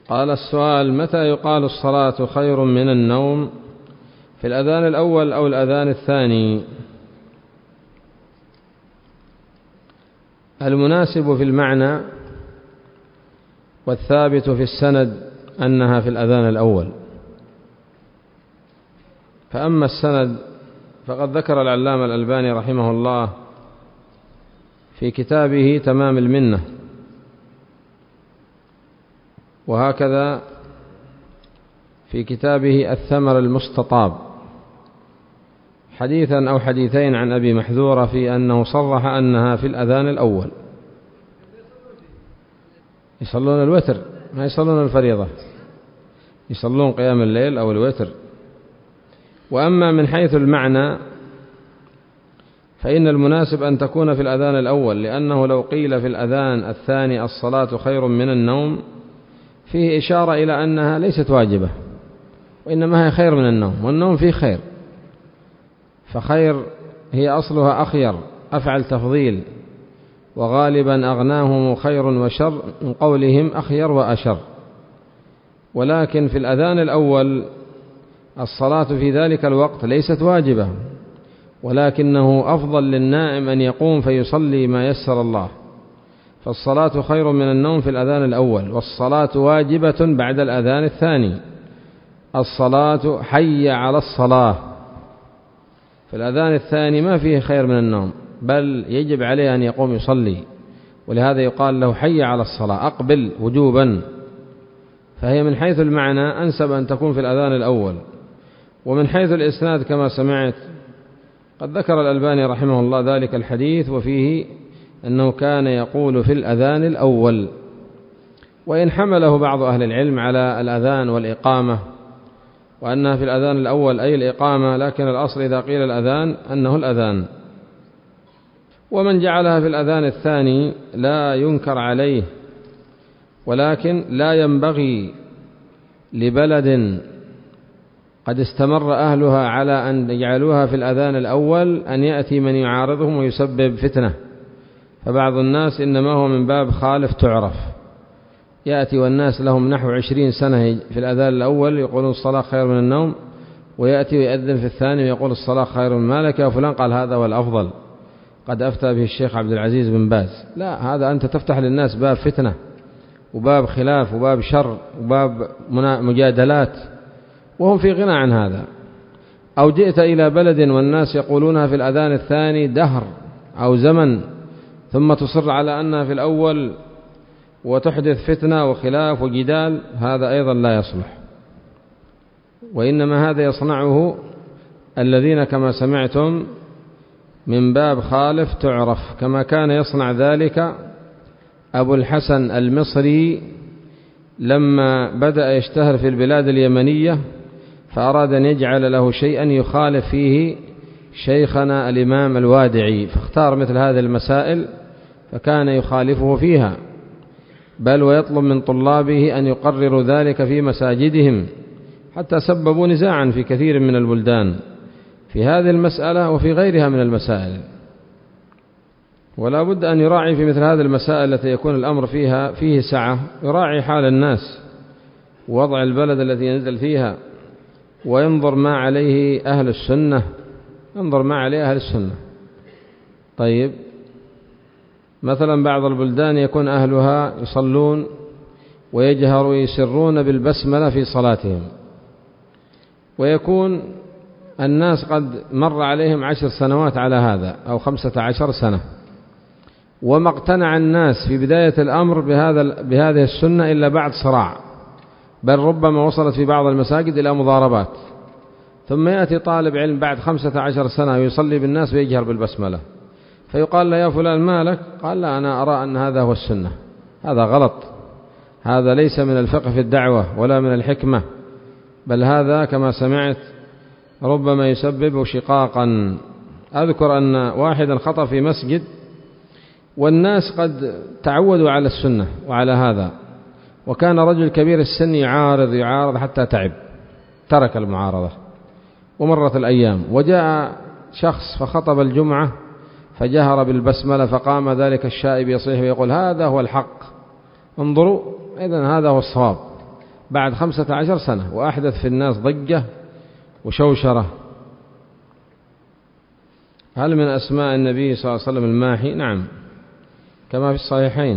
قال السؤال: متى يقال الصلاة خير من النوم، في الأذان الأول أو الأذان الثاني؟ المناسب في المعنى والثابت في السند أنها في الأذان الأول. فأما السند فقد ذكر العلامة الألباني رحمه الله في كتابه تمام المنة، وهكذا في كتابه الثمر المستطاب، حديثا أو حديثين عن أبي محذورة في أنه صرح أنها في الأذان الأول. يصلون الوتر، ما يصلون الفريضة، يصلون قيام الليل أو الوتر. وأما من حيث المعنى فإن المناسب أن تكون في الأذان الأول، لأنه لو قيل في الأذان الثاني الصلاة خير من النوم فيه إشارة إلى أنها ليست واجبة، وإنما هي خير من النوم، والنوم فيه خير، فخير هي أصلها أخير، أفعل تفضيل، وغالبا أغناهم خير وشر من قولهم أخير وأشر. ولكن في الأذان الأول الصلاة في ذلك الوقت ليست واجبة، ولكنه أفضل للنائم أن يقوم فيصلي ما يسر الله، فالصلاة خير من النوم في الأذان الأول، والصلاة واجبة بعد الأذان الثاني. الصلاة حي على الصلاة في الأذان الثاني ما فيه خير من النوم، بل يجب عليه أن يقوم يصلي، ولهذا يقال له حي على الصلاة، أقبل وجوبا. فهي من حيث المعنى أنسب أن تكون في الأذان الأول. ومن حيث الإسناد كما سمعت قد ذكر الألباني رحمه الله ذلك الحديث، وفيه أنه كان يقول في الأذان الأول، وإن حمله بعض أهل العلم على الأذان والإقامة وأنها في الأذان الأول أي الإقامة، لكن الأصل إذا قيل الأذان أنه الأذان. ومن جعلها في الأذان الثاني لا ينكر عليه، ولكن لا ينبغي لبلد قد استمر أهلها على أن يجعلوها في الأذان الأول أن يأتي من يعارضهم ويسبب فتنة. فبعض الناس إنما هو من باب خالف تعرف، يأتي والناس لهم نحو 20 سنة في الأذان الأول يقولون الصلاة خير من النوم، ويأتي ويأذن في الثاني ويقول الصلاة خير من مالك، وفلان قال هذا هو الأفضل، قد أفتى به الشيخ عبد العزيز بن باز. لا، هذا أنت تفتح للناس باب فتنة وباب خلاف وباب شر وباب مجادلات، وهم في غنى عن هذا. أو جئت إلى بلد والناس يقولونها في الأذان الثاني دهر أو زمن، ثم تصر على أنها في الأول وتحدث فتنة وخلاف وجدال، هذا أيضا لا يصلح. وإنما هذا يصنعه الذين كما سمعتم من باب خالف تعرف، كما كان يصنع ذلك أبو الحسن المصري لما بدأ يشتهر في البلاد اليمنية، فأراد أن يجعل له شيئا يخالف فيه شيخنا الإمام الوادعي، فاختار مثل هذه المسائل فكان يخالفه فيها، بل ويطلب من طلابه أن يقرروا ذلك في مساجدهم، حتى سببوا نزاعا في كثير من البلدان في هذه المسألة وفي غيرها من المسائل. ولا بد أن يراعي في مثل هذه المسائل التي يكون الأمر فيه سعة، يراعي حال الناس ووضع البلد الذي ينزل فيها، وينظر ما عليه أهل السنة، ينظر ما عليه أهل السنة. طيب، مثلا بعض البلدان يكون أهلها يصلون ويجهروا يسرون بالبسملة في صلاتهم، ويكون الناس قد مر عليهم 10 سنوات على هذا أو 15 سنة، وما اقتنع الناس في بداية الأمر بهذه السنة إلا بعد صراع، بل ربما وصلت في بعض المساجد إلى مضاربات. ثم يأتي طالب علم بعد 15 سنة ويصلي بالناس ويجهر بالبسملة، فيقال له يا فلان ما لك؟ قال لا، أنا أرى أن هذا هو السنة. هذا غلط، هذا ليس من الفقه في الدعوة ولا من الحكمة، بل هذا كما سمعت ربما يسبب شقاقا. أذكر أن واحدا خطأ في مسجد والناس قد تعودوا على السنة وعلى هذا، وكان رجل كبير السن يعارض حتى تعب، ترك المعارضة. ومرت الأيام وجاء شخص فخطب الجمعة فجهر بالبسملة، فقام ذلك الشائب يصيح ويقول هذا هو الحق، انظروا، إذن هذا هو الصواب. بعد 15 سنة وأحدث في الناس ضجة وشوشرة. هل من أسماء النبي صلى الله عليه وسلم الماحي؟ نعم، كما في الصحيحين.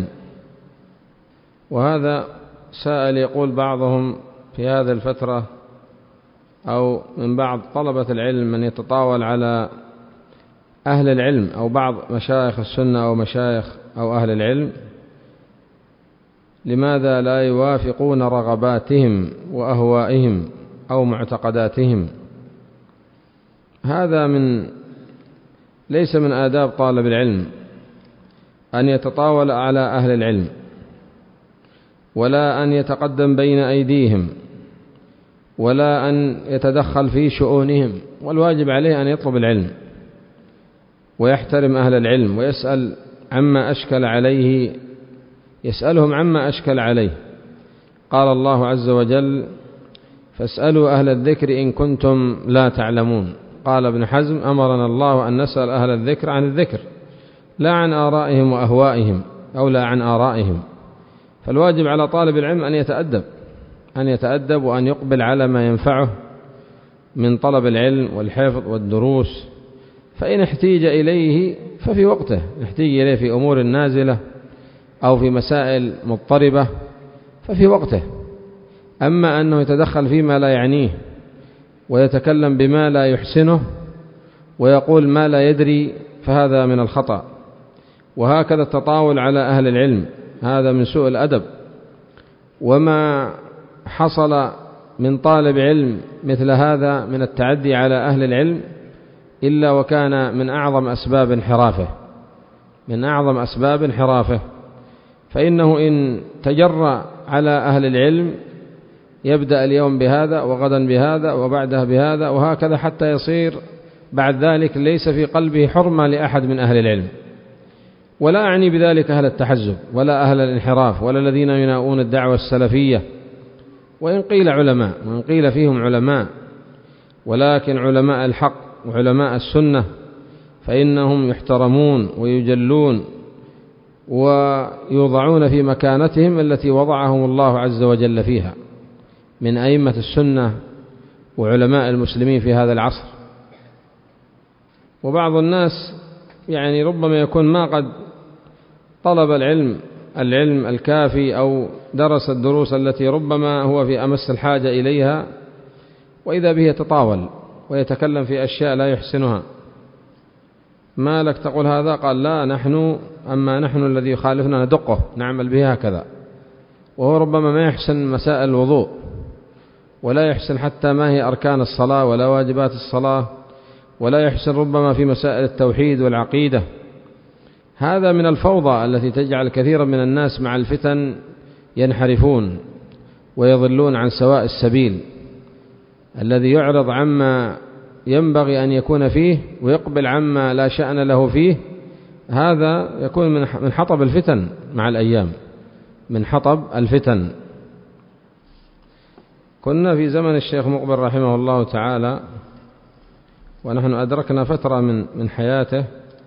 وهذا سائل يقول بعضهم في هذه الفترة أو من بعض طلبة العلم من يتطاول على أهل العلم أو بعض مشايخ السنة أو مشايخ أو أهل العلم، لماذا لا يوافقون رغباتهم وأهوائهم أو معتقداتهم؟ هذا ليس من آداب طالب العلم أن يتطاول على أهل العلم، ولا أن يتقدم بين أيديهم، ولا أن يتدخل في شؤونهم. والواجب عليه أن يطلب العلم ويحترم أهل العلم ويسأل عما أشكل عليه، يسألهم عما أشكل عليه. قال الله عز وجل: فاسألوا أهل الذكر إن كنتم لا تعلمون. قال ابن حزم: أمرنا الله أن نسأل أهل الذكر عن الذكر، لا عن آرائهم وأهوائهم، أو لا عن آرائهم. فالواجب على طالب العلم أن يتأدب وأن يقبل على ما ينفعه من طلب العلم والحفظ والدروس. فإن احتيج إليه ففي وقته، احتيج إليه في أمور نازلة أو في مسائل مضطربة ففي وقته. أما أنه يتدخل فيما لا يعنيه ويتكلم بما لا يحسنه ويقول ما لا يدري فهذا من الخطأ. وهكذا التطاول على أهل العلم هذا من سوء الأدب. وما حصل من طالب علم مثل هذا من التعدي على أهل العلم إلا وكان من أعظم أسباب انحرافه، فإنه إن تجرأ على أهل العلم يبدأ اليوم بهذا وغدا بهذا وبعده بهذا وهكذا، حتى يصير بعد ذلك ليس في قلبه حرمة لأحد من أهل العلم. ولا أعني بذلك أهل التحزب ولا أهل الانحراف ولا الذين يناؤون الدعوة السلفية، وإن قيل علماء وإن قيل فيهم علماء، ولكن علماء الحق وعلماء السنة فإنهم يحترمون ويجلون ويوضعون في مكانتهم التي وضعهم الله عز وجل فيها من أئمة السنة وعلماء المسلمين في هذا العصر. وبعض الناس يعني ربما يكون ما قد طلب العلم الكافي أو درس الدروس التي ربما هو في أمس الحاجة إليها، وإذا به يتطاول ويتكلم في أشياء لا يحسنها. ما لك تقول هذا؟ قال: لا، نحن الذي يخالفنا ندقه، نعمل به هكذا. وهو ربما ما يحسن مسائل الوضوء، ولا يحسن حتى ما هي أركان الصلاة ولا واجبات الصلاة، ولا يحسن ربما في مسائل التوحيد والعقيدة. هذا من الفوضى التي تجعل كثيرا من الناس مع الفتن ينحرفون ويضلون عن سواء السبيل. الذي يعرض عما ينبغي أن يكون فيه ويقبل عما لا شأن له فيه، هذا يكون من حطب الفتن مع الأيام، من حطب الفتن. كنا في زمن الشيخ مقبل رحمه الله تعالى، ونحن أدركنا فترة من حياته،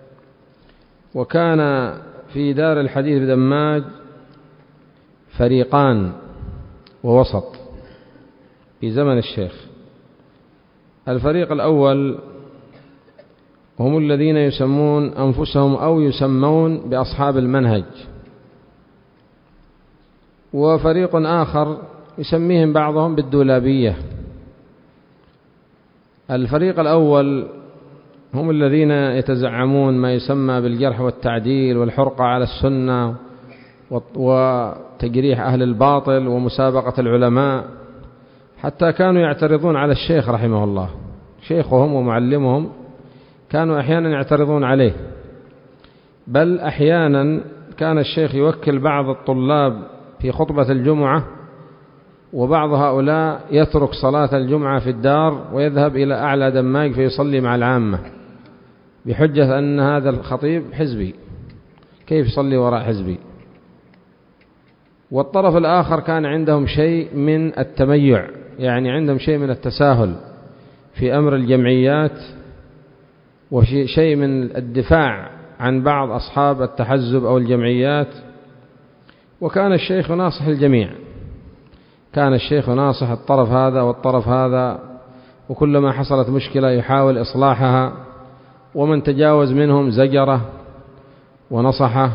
وكان في دار الحديث بدماج فريقان ووسط في زمن الشيخ. الفريق الأول هم الذين يسمون أنفسهم أو يسمون بأصحاب المنهج، وفريق آخر يسميهم بعضهم بالدولابية. الفريق الأول هم الذين يتزعمون ما يسمى بالجرح والتعديل والحرقة على السنة وتجريح أهل الباطل ومسابقة العلماء، حتى كانوا يعترضون على الشيخ رحمه الله، شيخهم ومعلمهم، كانوا أحيانا يعترضون عليه. بل أحيانا كان الشيخ يوكل بعض الطلاب في خطبة الجمعة، وبعض هؤلاء يترك صلاة الجمعة في الدار ويذهب إلى أعلى دماج فيصلي مع العامة بحجة أن هذا الخطيب حزبي، كيف يصلي وراء حزبي؟ والطرف الآخر كان عندهم شيء من التميع، يعني عندهم شيء من التساهل في أمر الجمعيات، وشيء من الدفاع عن بعض أصحاب التحزب أو الجمعيات. وكان الشيخ ناصح الجميع، كان الشيخ ناصح الطرف هذا والطرف هذا، وكلما حصلت مشكلة يحاول إصلاحها، ومن تجاوز منهم زجره ونصحه،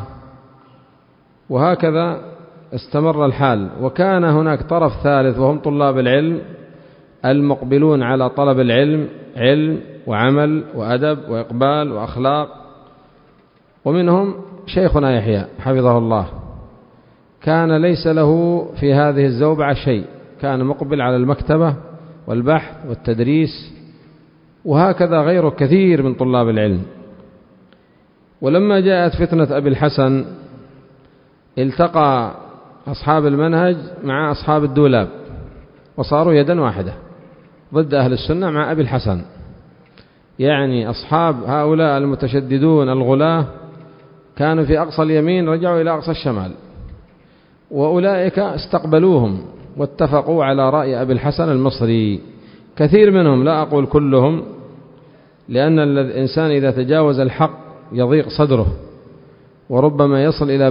وهكذا استمر الحال. وكان هناك طرف ثالث وهم طلاب العلم المقبلون على طلب العلم، علم وعمل وأدب وإقبال وأخلاق، ومنهم شيخنا يحيى حفظه الله، كان ليس له في هذه الزوبعة شيء، كان مقبل على المكتبة والبحث والتدريس، وهكذا غيره كثير من طلاب العلم. ولما جاءت فتنة أبي الحسن التقى أصحاب المنهج مع أصحاب الدولاب، وصاروا يدا واحدة ضد أهل السنة مع أبي الحسن. يعني أصحاب هؤلاء المتشددون الغلاة كانوا في أقصى اليمين رجعوا إلى أقصى الشمال، وأولئك استقبلوهم واتفقوا على رأي أبي الحسن المصري. كثير منهم، لا أقول كلهم، لأن الإنسان إذا تجاوز الحق يضيق صدره، وربما يصل إلى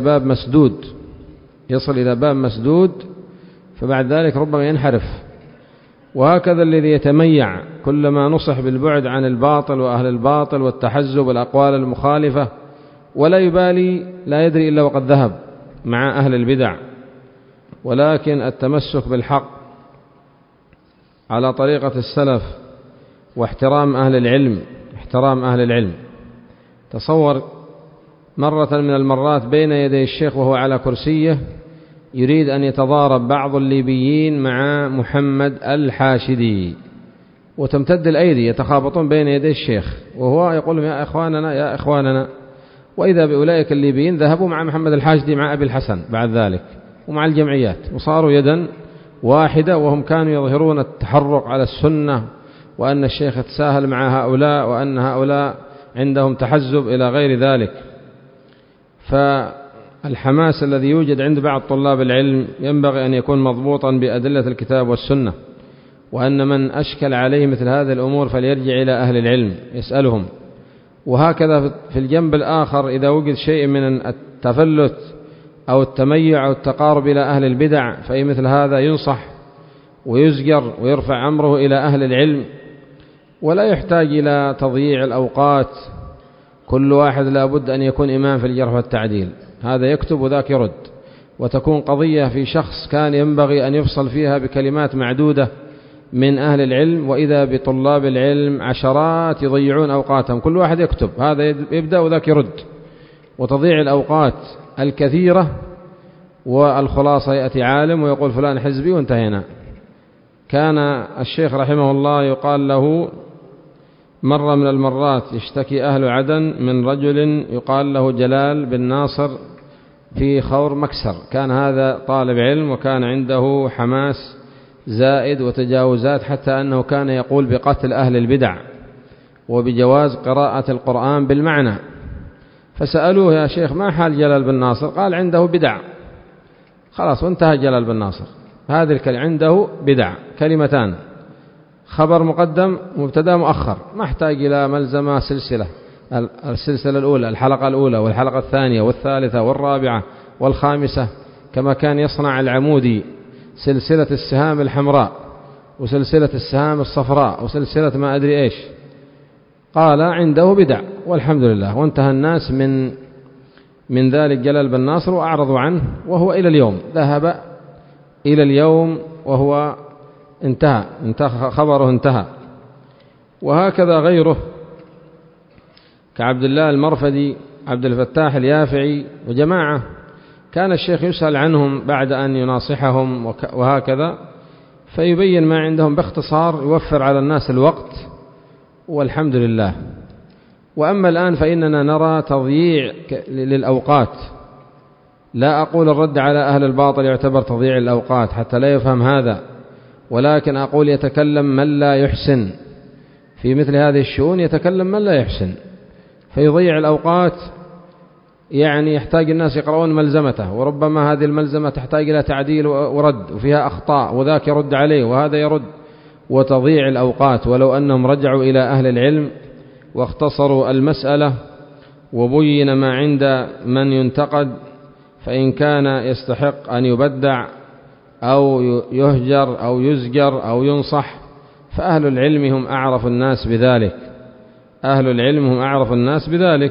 باب مسدود، فبعد ذلك ربما ينحرف. وهكذا الذي يتميع كلما نصح بالبعد عن الباطل وأهل الباطل والتحزب والأقوال المخالفة، ولا يبالي، لا يدري إلا وقد ذهب مع أهل البدع. ولكن التمسك بالحق على طريقة السلف واحترام أهل العلم. تصور مرة من المرات بين يدي الشيخ وهو على كرسيه يريد أن يتضارب بعض الليبيين مع محمد الحاشدي، وتمتد الأيدي يتخابطون بين يدي الشيخ، وهو يقول يا إخواننا، وإذا بأولئك الليبيين ذهبوا مع محمد الحاشدي مع أبي الحسن بعد ذلك ومع الجمعيات، وصاروا يدا واحدة، وهم كانوا يظهرون التحرق على السنة، وأن الشيخ يتساهل مع هؤلاء، وأن هؤلاء عندهم تحزب إلى غير ذلك. فالحماس الذي يوجد عند بعض طلاب العلم ينبغي أن يكون مضبوطا بأدلة الكتاب والسنة، وأن من أشكل عليه مثل هذه الأمور فليرجع إلى أهل العلم يسألهم. وهكذا في الجنب الآخر إذا وجد شيء من التفلت أو التميع أو التقارب إلى أهل البدع، فأي مثل هذا ينصح ويزجر ويرفع أمره إلى أهل العلم، ولا يحتاج إلى تضييع الأوقات. كل واحد لا بد أن يكون إمام في الجرح والتعديل، هذا يكتب وذاك يرد، وتكون قضية في شخص كان ينبغي أن يفصل فيها بكلمات معدودة من أهل العلم، وإذا بطلاب العلم عشرات يضيعون أوقاتهم، كل واحد يكتب، هذا يبدأ وذاك يرد، وتضيع الأوقات الكثيرة، والخلاصة يأتي عالم ويقول فلان حزبي وانتهينا. كان الشيخ رحمه الله يقال له مرة من المرات يشتكي أهل عدن من رجل يقال له جلال بن ناصر في خور مكسر، كان هذا طالب علم وكان عنده حماس زائد وتجاوزات، حتى أنه كان يقول بقتل أهل البدع وبجواز قراءة القرآن بالمعنى. فسألوه يا شيخ ما حال جلال بن ناصر؟ قال عنده بدع. خلاص وانتهى جلال بن ناصر، هذه الكلمة عنده بدع، كلمتان، خبر مقدم مبتدا مؤخر، ما احتاج إلى ملزمة السلسلة الأولى، الحلقة الأولى والحلقة الثانية والثالثة والرابعة والخامسة، كما كان يصنع العمودي سلسلة السهام الحمراء وسلسلة السهام الصفراء وسلسلة ما أدري إيش. قال عنده بدع والحمد لله، وانتهى الناس من ذلك جلال بن ناصر وأعرضوا عنه، وهو إلى اليوم ذهب إلى اليوم وهو انتهى خبره انتهى. وهكذا غيره كعبد الله المرفدي، عبد الفتاح اليافعي وجماعة، كان الشيخ يسأل عنهم بعد أن يناصحهم وهكذا، فيبين ما عندهم باختصار، يوفر على الناس الوقت والحمد لله. وأما الآن فإننا نرى تضييع للأوقات، لا أقول الرد على أهل الباطل يعتبر تضييع الأوقات حتى لا يفهم هذا، ولكن أقول يتكلم من لا يحسن في مثل هذه الشؤون، يتكلم من لا يحسن فيضيع الأوقات. يعني يحتاج الناس يقرؤون ملزمته، وربما هذه الملزمة تحتاج إلى تعديل ورد وفيها أخطاء، وذاك يرد عليه وهذا يرد، وتضيع الأوقات. ولو أنهم رجعوا إلى أهل العلم واختصروا المسألة وبين ما عند من ينتقد، فإن كان يستحق أن يبدع أو يهجر أو يزجر أو ينصح، فأهل العلم هم أعرف الناس بذلك، أهل العلم هم أعرف الناس بذلك.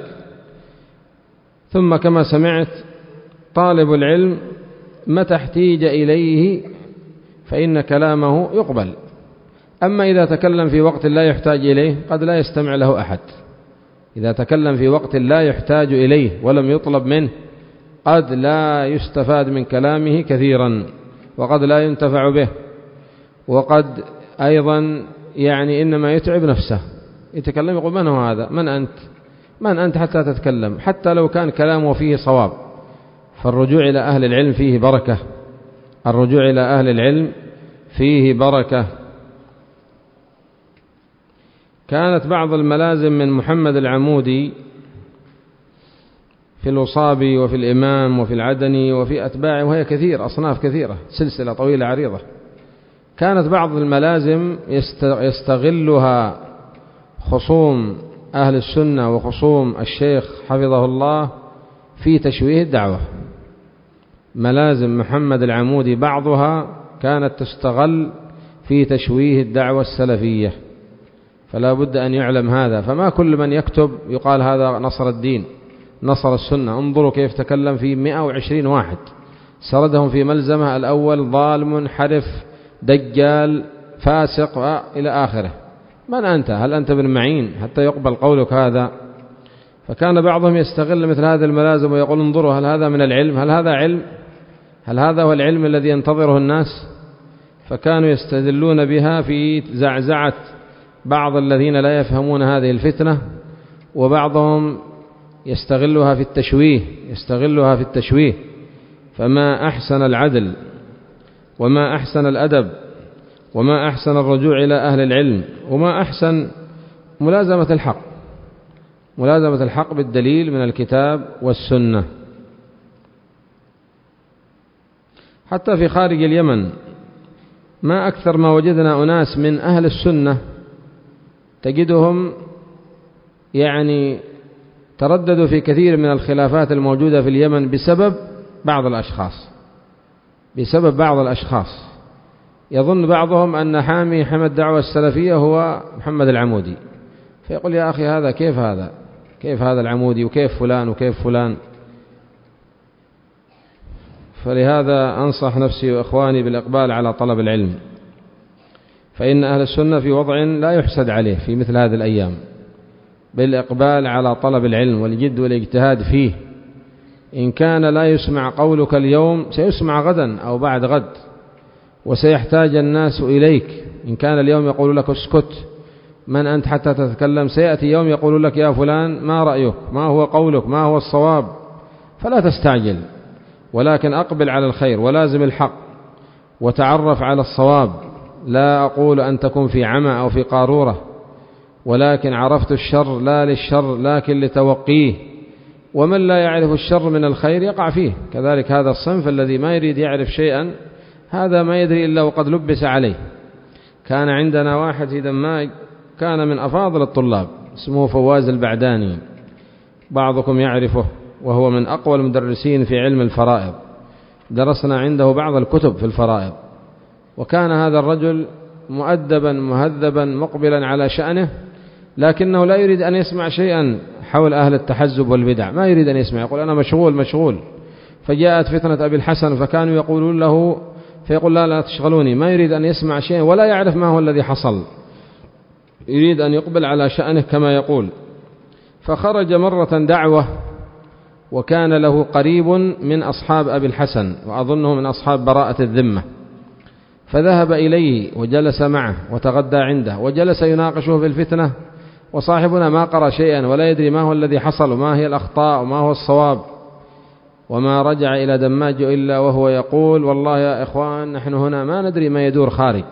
ثم كما سمعت طالب العلم متى احتيج إليه فإن كلامه يقبل، أما إذا تكلم في وقت لا يحتاج إليه قد لا يستمع له أحد. إذا تكلم في وقت لا يحتاج إليه ولم يطلب منه قد لا يستفاد من كلامه كثيرا، وقد لا ينتفع به، وقد أيضا إنما يتعب نفسه. يتكلم يقول من هو هذا؟ من أنت حتى تتكلم؟ حتى لو كان كلامه فيه صواب. فالرجوع إلى أهل العلم فيه بركة، الرجوع إلى أهل العلم فيه بركة. كانت بعض الملازم من محمد العمودي في الوصابي وفي الإمام وفي العدني وفي أتباعه، وهي كثير، أصناف كثيرة، سلسلة طويلة عريضة. كانت بعض الملازم يستغلها خصوم أهل السنة وخصوم الشيخ حفظه الله في تشويه الدعوة. ملازم محمد العمودي بعضها كانت تستغل في تشويه الدعوة السلفية، فلا بد أن يعلم هذا. فما كل من يكتب يقال هذا نصر الدين نصر السنة. انظروا كيف تكلم في 120 واحد، سردهم في ملزمة: الأول ضال منحرف دجال فاسق إلى آخره. من أنت؟ هل أنت بن معين حتى يقبل قولك هذا؟ فكان بعضهم يستغل مثل هذه الملازم ويقول انظروا هل هذا من العلم؟ هل هذا علم؟ هل هذا هو العلم الذي ينتظره الناس؟ فكانوا يستدلون بها في زعزعة بعض الذين لا يفهمون هذه الفتنة، وبعضهم يستغلها في التشويه. فما أحسن العدل وما أحسن الأدب وما أحسن الرجوع إلى أهل العلم وما أحسن ملازمة الحق بالدليل من الكتاب والسنة. حتى في خارج اليمن ما أكثر ما وجدنا أناس من أهل السنة تجدهم ترددوا في كثير من الخلافات الموجودة في اليمن بسبب بعض الأشخاص. يظن بعضهم أن حامي حمى الدعوة السلفية هو محمد العمودي، فيقول يا أخي هذا كيف هذا العمودي وكيف فلان وكيف فلان. فلهذا أنصح نفسي وإخواني بالإقبال على طلب العلم، فإن أهل السنة في وضع لا يحسد عليه في مثل هذه الأيام، بالإقبال على طلب العلم والجد والاجتهاد فيه. إن كان لا يسمع قولك اليوم سيسمع غدا أو بعد غد، وسيحتاج الناس إليك. إن كان اليوم يقول لك اسكت، من أنت حتى تتكلم؟ سيأتي يوم يقول لك يا فلان ما رأيك، ما هو قولك، ما هو الصواب. فلا تستعجل، ولكن أقبل على الخير ولازم الحق وتعرف على الصواب. لا أقول أن تكون في عمى أو في قارورة، ولكن عرفت الشر لا للشر لكن لتوقيه، ومن لا يعرف الشر من الخير يقع فيه. كذلك هذا الصنف الذي ما يريد يعرف شيئا، هذا ما يدري إلا وقد لبس عليه. كان عندنا واحد في دماج كان من أفاضل الطلاب اسمه فواز البعداني، بعضكم يعرفه، وهو من أقوى المدرسين في علم الفرائض، درسنا عنده بعض الكتب في الفرائض. وكان هذا الرجل مؤدبا مهذبا مقبلا على شأنه، لكنه لا يريد أن يسمع شيئا حول أهل التحزب والبدع، ما يريد أن يسمع، يقول أنا مشغول. فجاءت فتنة أبي الحسن فكانوا يقولون له، فيقول لا تشغلوني، ما يريد أن يسمع شيئا ولا يعرف ما هو الذي حصل، يريد أن يقبل على شأنه كما يقول. فخرج مرة دعوة، وكان له قريب من أصحاب أبي الحسن، وأظنه من أصحاب براءة الذمة، فذهب إليه وجلس معه وتغدى عنده وجلس يناقشه في الفتنة، وصاحبنا ما قرأ شيئا ولا يدري ما هو الذي حصل وما هي الأخطاء وما هو الصواب. وما رجع إلى دماج إلا وهو يقول والله يا إخوان نحن هنا ما ندري ما يدور خارج.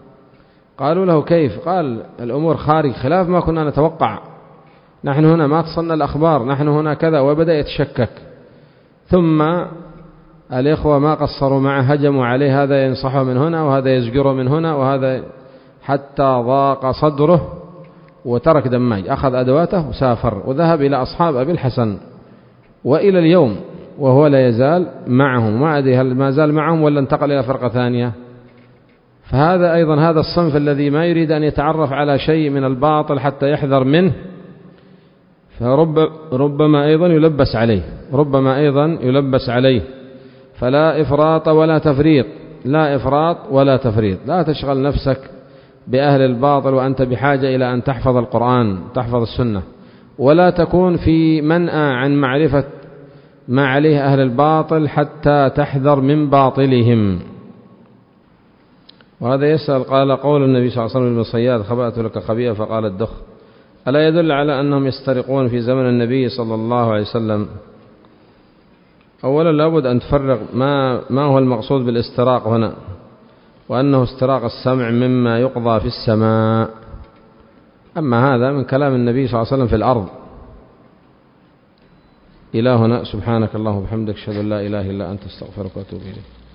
قالوا له كيف؟ قال الأمور خارج خلاف ما كنا نتوقع، نحن هنا ما تصلنا الأخبار، نحن هنا كذا، وبدأ يتشكك. ثم الإخوة ما قصروا معه، هجموا عليه، هذا ينصحه من هنا وهذا يزجره من هنا وهذا، حتى ضاق صدره وترك دماج، أخذ أدواته وسافر وذهب إلى أصحاب أبي الحسن. وإلى اليوم وهو لا يزال معهم، ما أدري هل ما زال معهم ولا انتقل إلى فرقة ثانية. فهذا أيضا هذا الصنف الذي ما يريد أن يتعرف على شيء من الباطل حتى يحذر منه، فربما أيضا يلبس عليه. فلا إفراط ولا تفريط، لا إفراط ولا تفريط. لا تشغل نفسك بأهل الباطل وأنت بحاجة إلى أن تحفظ القرآن، تحفظ السنة، ولا تكون في منأى عن معرفة ما عليه أهل الباطل حتى تحذر من باطلهم. وهذا يسأل، قال قول النبي صلى الله عليه وسلم للصياد: خبأت لك خبيئة فقال الدخ، ألا يدل على أنهم يسترقون في زمن النبي صلى الله عليه وسلم؟ أولا لابد أن تفرق ما هو المقصود بالاستراق هنا، وأنه استراق السمع مما يقضى في السماء، أما هذا من كلام النبي صلى الله عليه وسلم في الأرض. إلى هنا، سبحانك اللهم وبحمدك، أشهد أن لا إله إلا أنت، استغفرك وأتوب إليك.